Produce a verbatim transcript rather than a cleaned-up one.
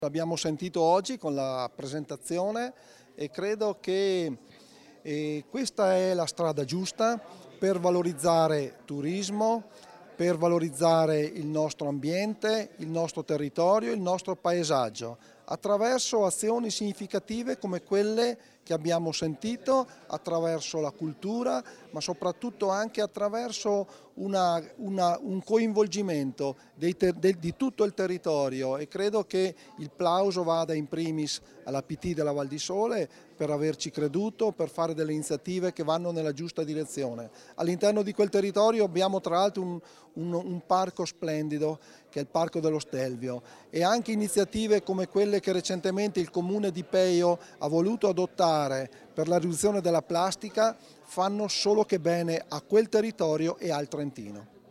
L'abbiamo sentito oggi con la presentazione e credo che eh, questa è la strada giusta per valorizzare turismo, per valorizzare il nostro ambiente, il nostro territorio, il nostro paesaggio, attraverso azioni significative come quelle che abbiamo sentito, attraverso la cultura, ma soprattutto anche attraverso una, una, un coinvolgimento dei ter, de, di tutto il territorio, e credo che il plauso vada in primis alla P T della Val di Sole per averci creduto, per fare delle iniziative che vanno nella giusta direzione. All'interno di quel territorio abbiamo tra l'altro un, un, un parco splendido che è il Parco dello Stelvio, e anche iniziative come quelle che recentemente il Comune di Peio ha voluto adottare per la riduzione della plastica fanno solo che bene a quel territorio e al Trentino.